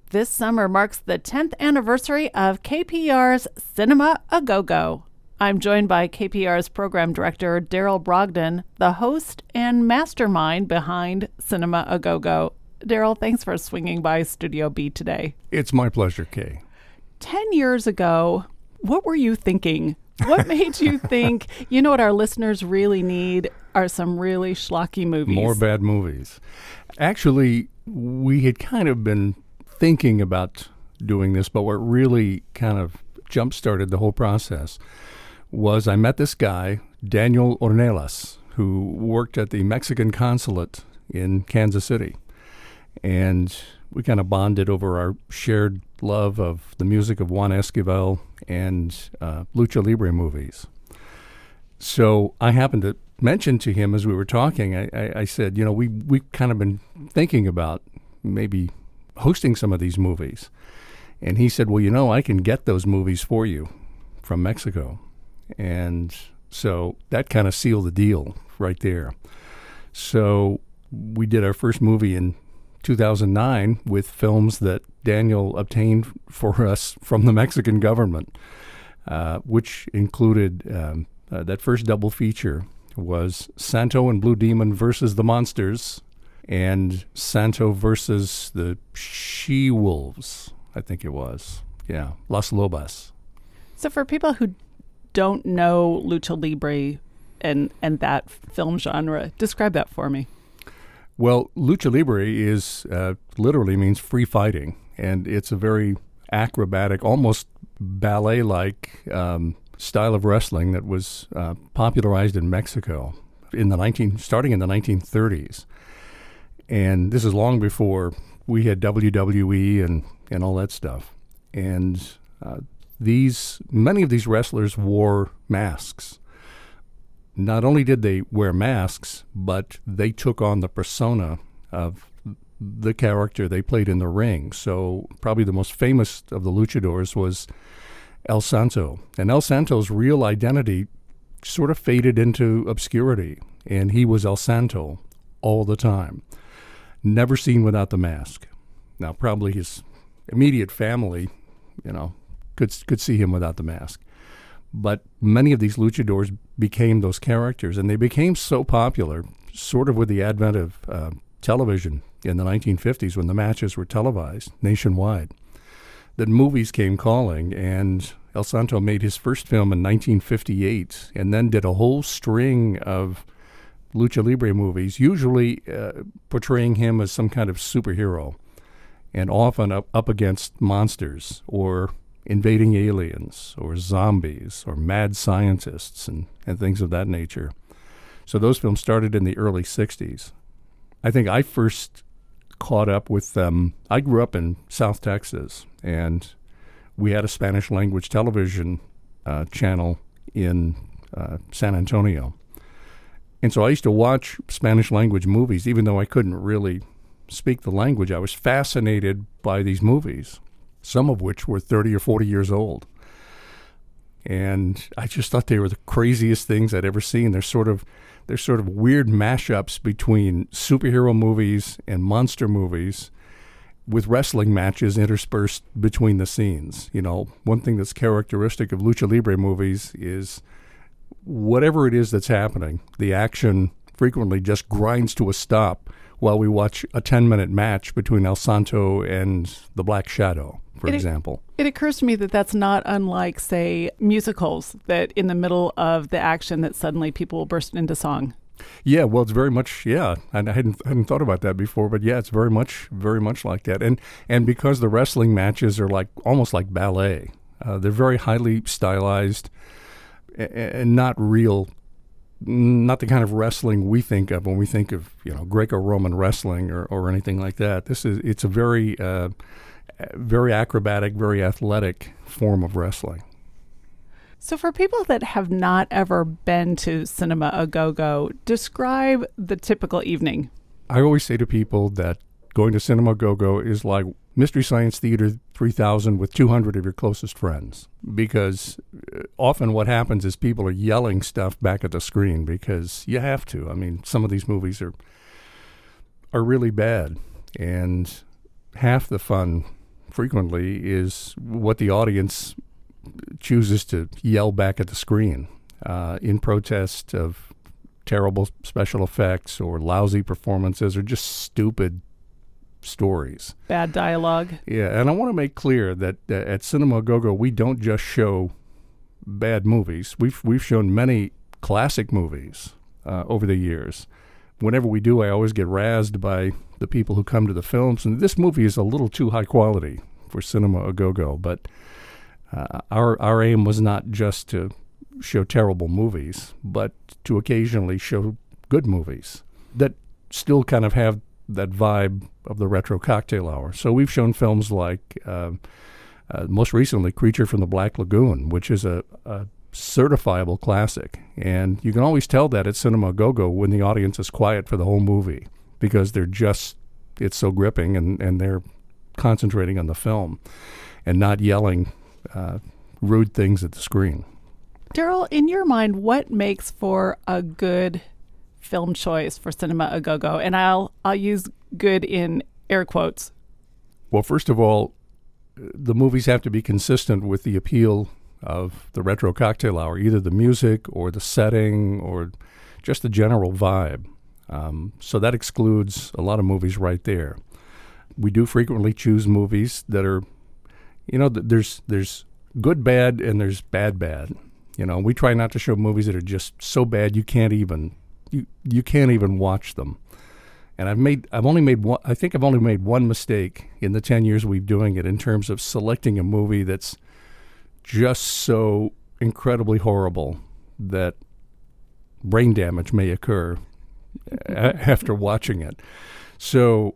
This summer marks the 10th anniversary of KPR's Cinema A Go-Go. I'm joined by KPR's program director, Daryl Brogdon, the host and mastermind behind Cinema A Go-Go. Daryl, thanks for swinging by Studio B today. It's my pleasure, Kay. 10 years ago, what were you thinking? What made you think, you know what our listeners really need are some really schlocky movies? More bad movies. Actually, we had kind of been thinking about doing this, but what really kind of jump-started the whole process was I met this guy, Daniel Ornelas, who worked at the Mexican consulate in Kansas City. And we kind of bonded over our shared love of the music of Juan Esquivel and Lucha Libre movies. So I happened to mention to him as we were talking, I said, you know, we've kind of been thinking about maybe hosting some of these movies. And he said, well, you know, I can get those movies for you from Mexico. And so that kind of sealed the deal right there. So we did our first movie in 2009 with films that Daniel obtained for us from the Mexican government, which included that first double feature was Santo and Blue Demon versus the Monsters and Santo versus the She-Wolves, I think it was. Yeah, Las Lobas. So for people who don't know Lucha Libre and that film genre, describe that for me. Well, Lucha Libre is literally means free fighting, and it's a very acrobatic, almost ballet-like style of wrestling that was popularized in Mexico starting in the 1930s. And this is long before we had WWE and all that stuff. And many of these wrestlers wore masks. Not only did they wear masks, but they took on the persona of the character they played in the ring. So probably the most famous of the luchadors was El Santo. And El Santo's real identity sort of faded into obscurity. And he was El Santo all the time, never seen without the mask. Now, probably his immediate family, you know, could see him without the mask. But many of these luchadors became those characters, and they became so popular, sort of with the advent of television in the 1950s when the matches were televised nationwide, that movies came calling, and El Santo made his first film in 1958 and then did a whole string of Lucha Libre movies, usually portraying him as some kind of superhero and often up against monsters or invading aliens or zombies or mad scientists and things of that nature. So those films started in the early 60s. I think I first caught up with them. I grew up in South Texas, and we had a Spanish language television channel in San Antonio. And so I used to watch Spanish language movies, even though I couldn't really speak the language. I was fascinated by these movies, some of which were 30 or 40 years old. And I just thought they were the craziest things I'd ever seen. They're sort of weird mashups between superhero movies and monster movies with wrestling matches interspersed between the scenes. You know, one thing that's characteristic of Lucha Libre movies is whatever it is that's happening, the action frequently just grinds to a stop while we watch a 10-minute match between El Santo and the Black Shadow, for example. It occurs to me that that's not unlike, say, musicals, that in the middle of the action that suddenly people will burst into song. Yeah, well, it's very much, yeah. And I hadn't thought about that before, but yeah, it's very much like that. And because the wrestling matches are almost like ballet, they're very highly stylized and not the kind of wrestling we think of when we think of, you know, Greco-Roman wrestling or anything like that. It's a very very acrobatic, very athletic form of wrestling. So for people that have not ever been to Cinema A Go-Go, describe the typical evening. I always say to people that going to Cinema A Go-Go is like Mystery Science Theater 3000 with 200 of your closest friends, because often what happens is people are yelling stuff back at the screen because you have to. I mean, some of these movies are really bad, and half the fun frequently is what the audience chooses to yell back at the screen in protest of terrible special effects or lousy performances or just stupid stories. Bad dialogue. Yeah, and I want to make clear that at Cinema Go-Go, we don't just show bad movies. We've shown many classic movies over the years. Whenever we do, I always get razzed by the people who come to the films, and this movie is a little too high quality for Cinema Go-Go, but our aim was not just to show terrible movies, but to occasionally show good movies that still kind of have that vibe of the retro cocktail hour. So we've shown films like, most recently, Creature from the Black Lagoon, which is a certifiable classic. And you can always tell that at Cinema Go-Go when the audience is quiet for the whole movie because it's so gripping and they're concentrating on the film and not yelling rude things at the screen. Daryl, in your mind, what makes for a good film choice for Cinema A Go-Go? And I'll use good in air quotes. Well, first of all, the movies have to be consistent with the appeal of the retro cocktail hour, either the music or the setting or just the general vibe. So that excludes a lot of movies right there. We do frequently choose movies that are, there's good bad and there's bad. We try not to show movies that are just so bad you can't even watch them. And I've only made one mistake in the 10 years we've doing it in terms of selecting a movie that's just so incredibly horrible that brain damage may occur after watching it. So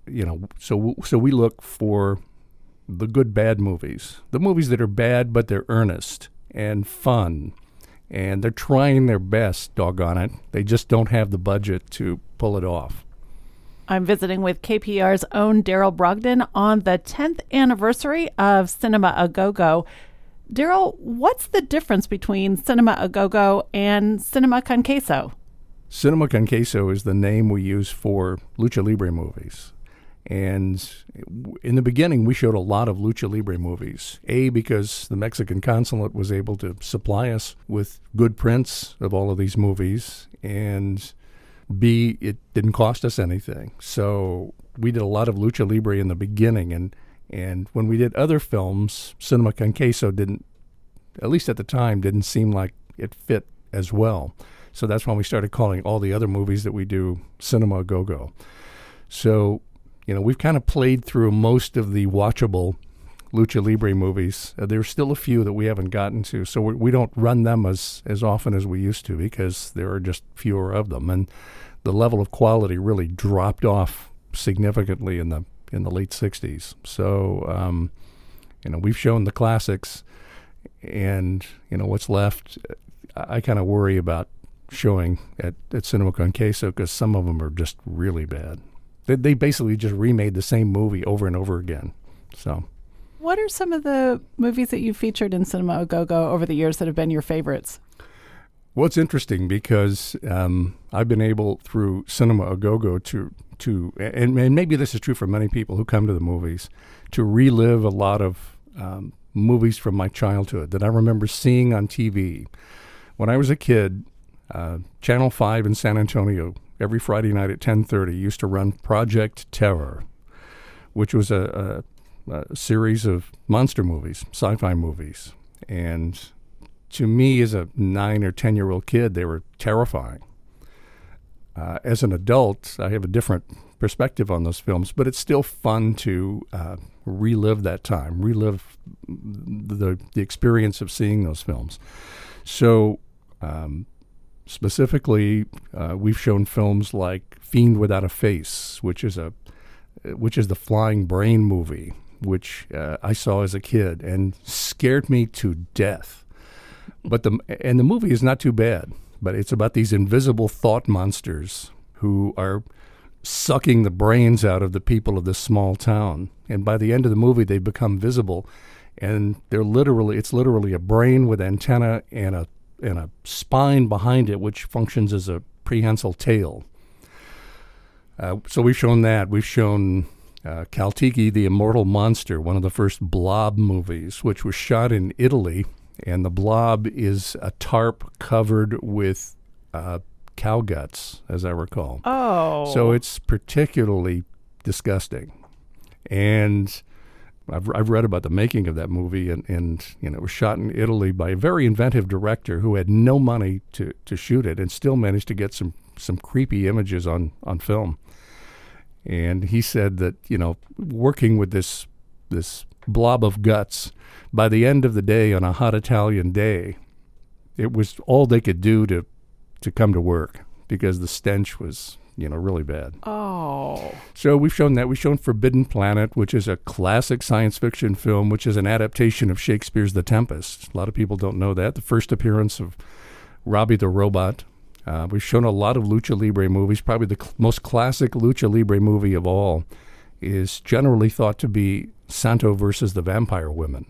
we look for the good bad movies, the movies that are bad but they're earnest and fun, and they're trying their best, doggone it. They just don't have the budget to pull it off. I'm visiting with KPR's own Daryl Brogden on the 10th anniversary of Cinema A Go-Go. Daryl, what's the difference between Cinema A Go-Go and Cinema Con Queso? Cinema Con Queso is the name we use for Lucha Libre movies. And in the beginning, we showed a lot of Lucha Libre movies. A, because the Mexican consulate was able to supply us with good prints of all of these movies. And B, it didn't cost us anything. So we did a lot of Lucha Libre in the beginning. And when we did other films, Cinema Con Queso didn't, at least at the time, didn't seem like it fit as well. So that's when we started calling all the other movies that we do Cinema Go-Go. So we've kind of played through most of the watchable Lucha Libre movies. There's still a few that we haven't gotten to, so we don't run them as often as we used to because there are just fewer of them. And the level of quality really dropped off significantly in the late 60s. So, we've shown the classics, and, what's left, I kind of worry about showing at Cinema Con Queso because some of them are just really bad. They basically just remade the same movie over and over again. So, what are some of the movies that you've featured in Cinema A Go-Go over the years that have been your favorites? Well, it's interesting because I've been able through Cinema A Go-Go to and maybe this is true for many people who come to the movies, to relive a lot of movies from my childhood that I remember seeing on TV. When I was a kid, Channel 5 in San Antonio, every Friday night at 10:30, used to run Project Terror, which was a series of monster movies, sci-fi movies. And to me, as a 9 or 10-year-old kid, they were terrifying. As an adult, I have a different perspective on those films, but it's still fun to relive that time, relive the experience of seeing those films. So specifically, we've shown films like Fiend Without a Face, which is the flying brain movie, which I saw as a kid and scared me to death. But the movie is not too bad, but it's about these invisible thought monsters who are sucking the brains out of the people of this small town. And by the end of the movie, they become visible, and it's literally a brain with antenna and a spine behind it, which functions as a prehensile tail. So we've shown that. We've shown Kaltiki, the Immortal Monster, one of the first Blob movies, which was shot in Italy. And the blob is a tarp covered with cow guts, as I recall. Oh. So it's particularly disgusting. And I've read about the making of that movie, and it was shot in Italy by a very inventive director who had no money to shoot it and still managed to get some creepy images on film. And he said that, working with this blob of guts, by the end of the day on a hot Italian day, it was all they could do to come to work because the stench was, really bad. Oh. So we've shown that. We've shown Forbidden Planet, which is a classic science fiction film, which is an adaptation of Shakespeare's The Tempest. A lot of people don't know that. The first appearance of Robbie the Robot. We've shown a lot of Lucha Libre movies. Probably the most classic Lucha Libre movie of all is generally thought to be Santo versus the Vampire Women,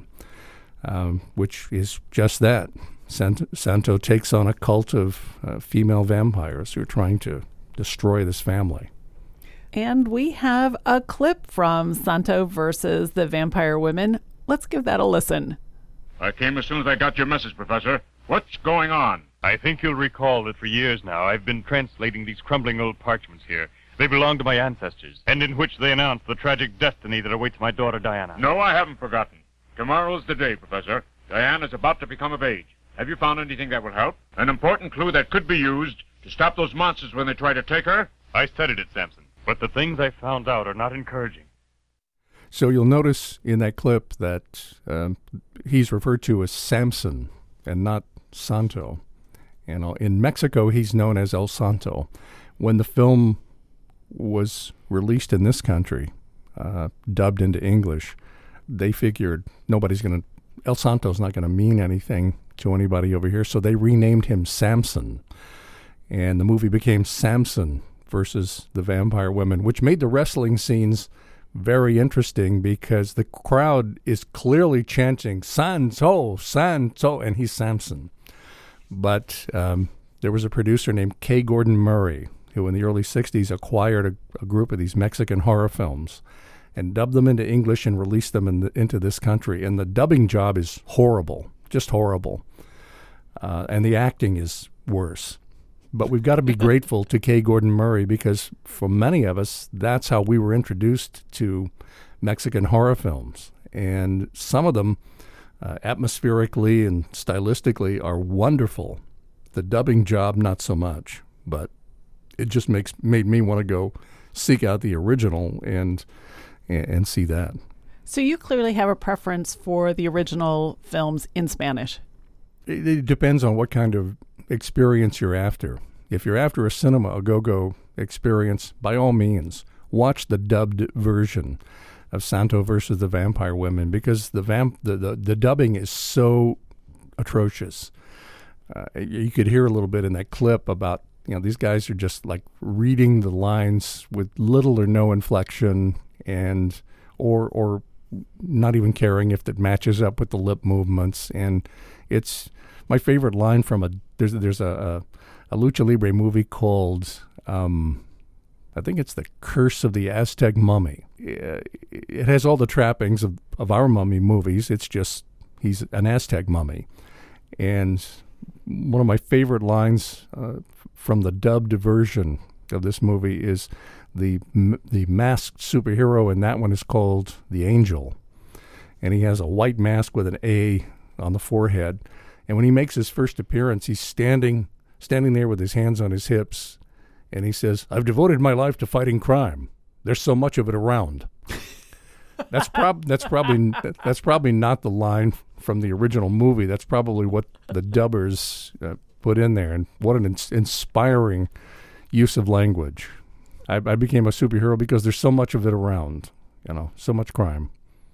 which is just that. Santo takes on a cult of female vampires who are trying to destroy this family. And we have a clip from Santo versus the Vampire Women. Let's give that a listen. I came as soon as I got your message, Professor. What's going on? I think you'll recall that for years now I've been translating these crumbling old parchments here. They belong to my ancestors, and in which they announce the tragic destiny that awaits my daughter Diana. No, I haven't forgotten. Tomorrow's the day, Professor. Diana's about to become of age. Have you found anything that will help? An important clue that could be used to stop those monsters when they try to take her? I studied it, Samson, but the things I found out are not encouraging. So you'll notice in that clip that he's referred to as Samson and not Santo. In Mexico, he's known as El Santo. When the film was released in this country, dubbed into English, they figured El Santo's not going to mean anything to anybody over here, so they renamed him Samson. And the movie became Samson versus the Vampire Women, which made the wrestling scenes very interesting because the crowd is clearly chanting, Santo, Santo, and he's Samson. But there was a producer named K. Gordon Murray who in the early 60s acquired a group of these Mexican horror films and dubbed them into English and released them into this country. And the dubbing job is horrible, just horrible. And the acting is worse. But we've got to be grateful to K. Gordon Murray because for many of us, that's how we were introduced to Mexican horror films. And some of them, atmospherically and stylistically, are wonderful. The dubbing job, not so much. But it just made me want to go seek out the original and see that. So you clearly have a preference for the original films in Spanish. It depends on what kind of experience you're after. If you're after a cinema a-go-go experience, by all means, watch the dubbed version of Santo versus the Vampire Women because the dubbing is so atrocious. You could hear a little bit in that clip about these guys are just like reading the lines with little or no inflection and or not even caring if it matches up with the lip movements. And it's my favorite line from there's a Lucha Libre movie called I think it's The Curse of the Aztec Mummy. It has all the trappings of our mummy movies. It's just he's an Aztec mummy. And one of my favorite lines from the dubbed version of this movie is the masked superhero, and that one is called the Angel. And he has a white mask with an A on the forehead. And when he makes his first appearance, he's standing there with his hands on his hips, and he says, "I've devoted my life to fighting crime. There's so much of it around." That's probably not the line from the original movie. That's probably what the dubbers put in there, and what an inspiring use of language. I became a superhero because there's so much of it around, so much crime.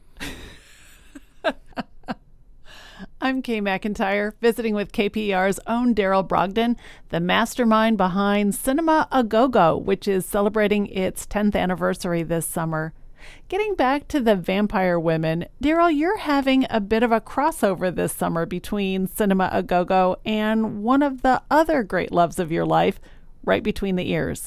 I'm Kay McIntyre, visiting with KPER's own Daryl Brogden, the mastermind behind Cinema A Go-Go, which is celebrating its 10th anniversary this summer. Getting back to the Vampire Women, Daryl, you're having a bit of a crossover this summer between Cinema A Go-Go and one of the other great loves of your life, Right Between the Ears.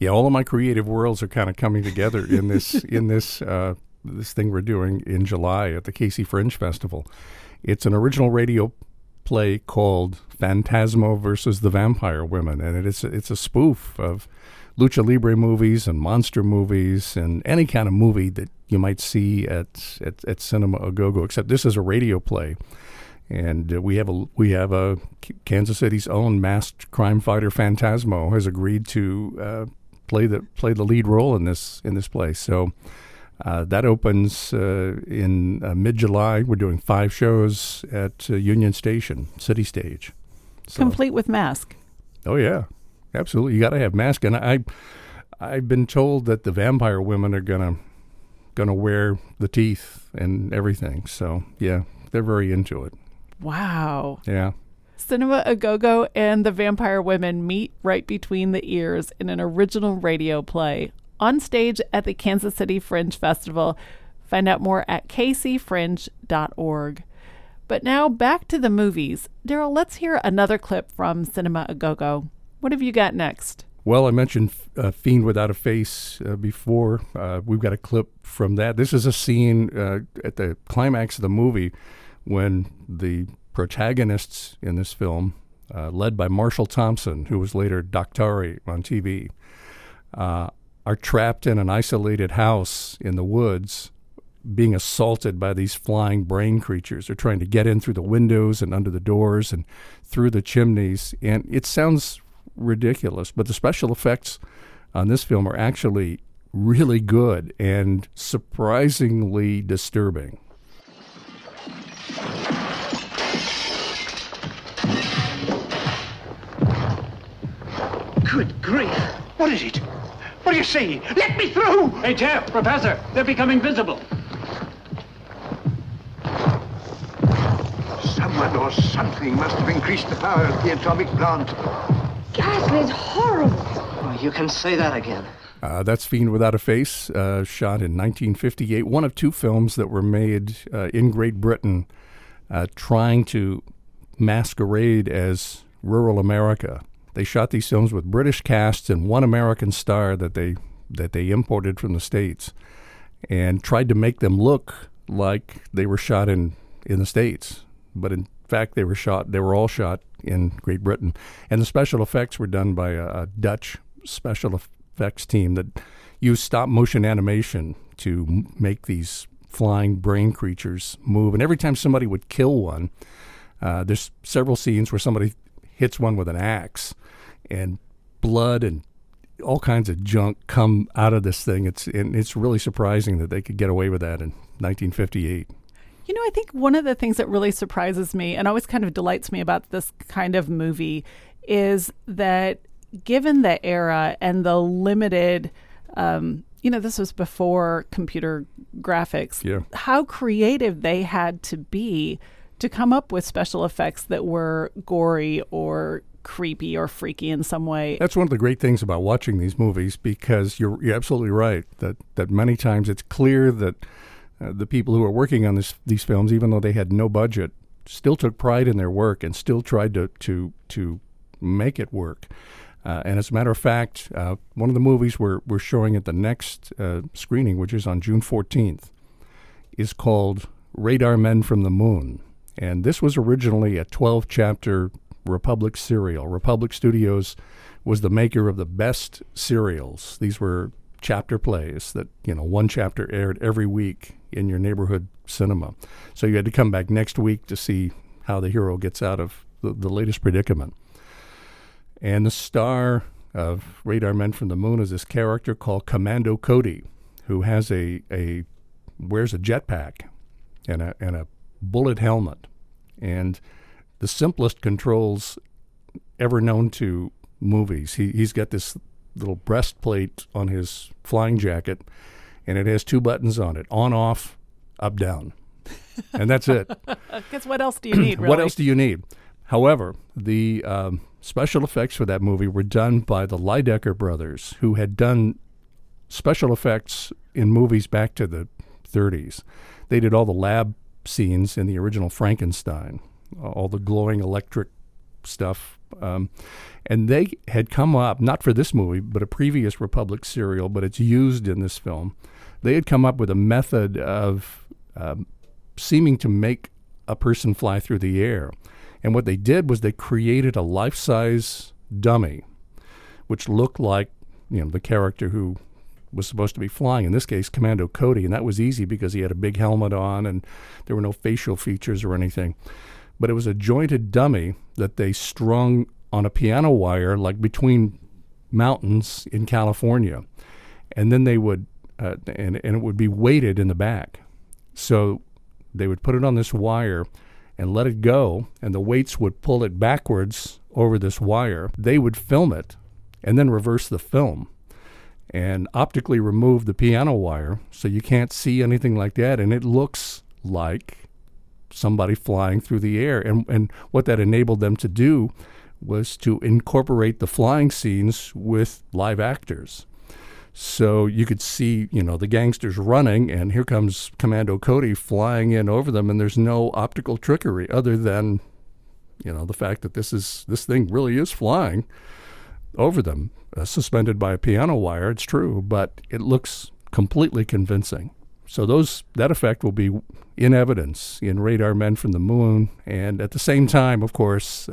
Yeah, all of my creative worlds are kind of coming together in this thing we're doing in July at the Casey Fringe Festival. It's an original radio play called Phantasmo versus the Vampire Women, and it's a spoof of lucha libre movies and monster movies and any kind of movie that you might see at Cinema A Go-Go, except this is a radio play. And we have a Kansas City's own masked crime fighter Phantasmo has agreed to play the lead role in this play. So that opens in mid-July. We're doing 5 shows at Union Station, City Stage. So, complete with mask. Oh yeah, absolutely. You got to have mask. And I've been told that the vampire women are gonna wear the teeth and everything. So yeah, they're very into it. Wow. Yeah. Cinema A Go-Go and the Vampire Women meet right between the ears in an original radio play on stage at the Kansas City Fringe Festival. Find out more at kcfringe.org. But now back to the movies. Daryl, let's hear another clip from Cinema A Go-Go. What have you got next? Well, I mentioned Fiend Without a Face before. We've got a clip from that. This is a scene at the climax of the movie when the protagonists in this film, led by Marshall Thompson, who was later Doctari on TV, are trapped in an isolated house in the woods being assaulted by these flying brain creatures. They're trying to get in through the windows and under the doors and through the chimneys. And it sounds ridiculous, but the special effects on this film are actually really good and surprisingly disturbing. Good grief! What is it? What do you see? Let me through! Hey, Jeff, Professor, they're becoming visible. Someone or something must have increased the power of the atomic plant. Ghastly, it's horrible. Oh, you can say that again. That's Fiend Without a Face, shot in 1958. One of 2 films that were made in Great Britain trying to masquerade as rural America. They shot these films with British casts and one American star that they imported from the States and tried to make them look like they were shot in the States. But in fact, they were all shot in Great Britain. And the special effects were done by a Dutch special effects team that used stop motion animation to make these flying brain creatures move. And every time somebody would kill one, there's several scenes where somebody hits one with an axe and blood and all kinds of junk come out of this thing. It's really surprising that they could get away with that in 1958. You know, I think one of the things that really surprises me and always kind of delights me about this kind of movie is that given the era and the limited, this was before computer graphics, yeah, how creative they had to be to come up with special effects that were gory or creepy or freaky in some way. That's one of the great things about watching these movies, because you're absolutely right that many times it's clear that the people who are working on these films, even though they had no budget, still took pride in their work and still tried to make it work. And as a matter of fact, one of the movies we're showing at the next screening, which is on June 14th, is called Radar Men from the Moon. And this was originally a 12-chapter Republic serial. Republic Studios was the maker of the best serials. These were chapter plays that, one chapter aired every week in your neighborhood cinema. So you had to come back next week to see how the hero gets out of the latest predicament. And the star of Radar Men from the Moon is this character called Commando Cody, who has wears a jetpack and a bullet helmet, and the simplest controls ever known to movies. He's got this little breastplate on his flying jacket, and it has 2 buttons on it: on, off, up, down, and that's it. Because what else do you need, really? What else do you need? However, the special effects for that movie were done by the Lydecker brothers, who had done special effects in movies back to the 30s. They did all the lab scenes in the original Frankenstein, all the glowing electric stuff And they had come up, not for this movie, but a previous Republic serial, but it's used in this film. They had come up with a method of seeming to make a person fly through the air. And what they did was they created a life-size dummy, which looked like, the character who was supposed to be flying, in this case, Commando Cody. And that was easy because he had a big helmet on and there were no facial features or anything. But it was a jointed dummy that they strung on a piano wire, like between mountains in California. And then they would, and it would be weighted in the back. So they would put it on this wire and let it go, and the weights would pull it backwards over this wire. They would film it and then reverse the film and optically remove the piano wire so you can't see anything like that, and it looks like somebody flying through the air. And what that enabled them to do was to incorporate the flying scenes with live actors. So you could see, the gangsters running, and here comes Commando Cody flying in over them, and there's no optical trickery other than, the fact that this thing really is flying over them, suspended by a piano wire. It's true, but it looks completely convincing. So that effect will be in evidence in Radar Men from the Moon, and at the same time, of course,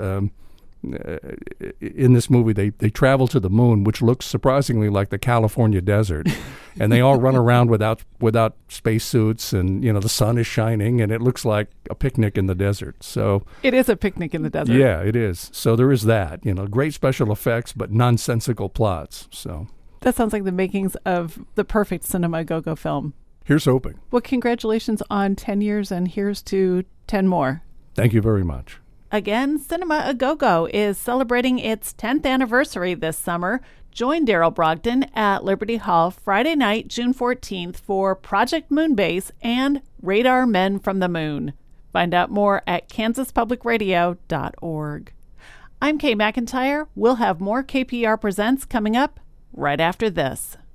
in this movie, they travel to the moon, which looks surprisingly like the California desert, and they all run around without spacesuits, and the sun is shining, and it looks like a picnic in the desert. So it is a picnic in the desert. Yeah, it is. So there is that. Great special effects, but nonsensical plots. So that sounds like the makings of the perfect Cinema Go-Go film. Here's hoping. Well, congratulations on 10 years, and here's to 10 more. Thank you very much. Again, Cinema A Go-Go is celebrating its 10th anniversary this summer. Join Daryl Brogdon at Liberty Hall Friday night, June 14th for Project Moonbase and Radar Men from the Moon. Find out more at kansaspublicradio.org. I'm Kay McIntyre. We'll have more KPR Presents coming up right after this.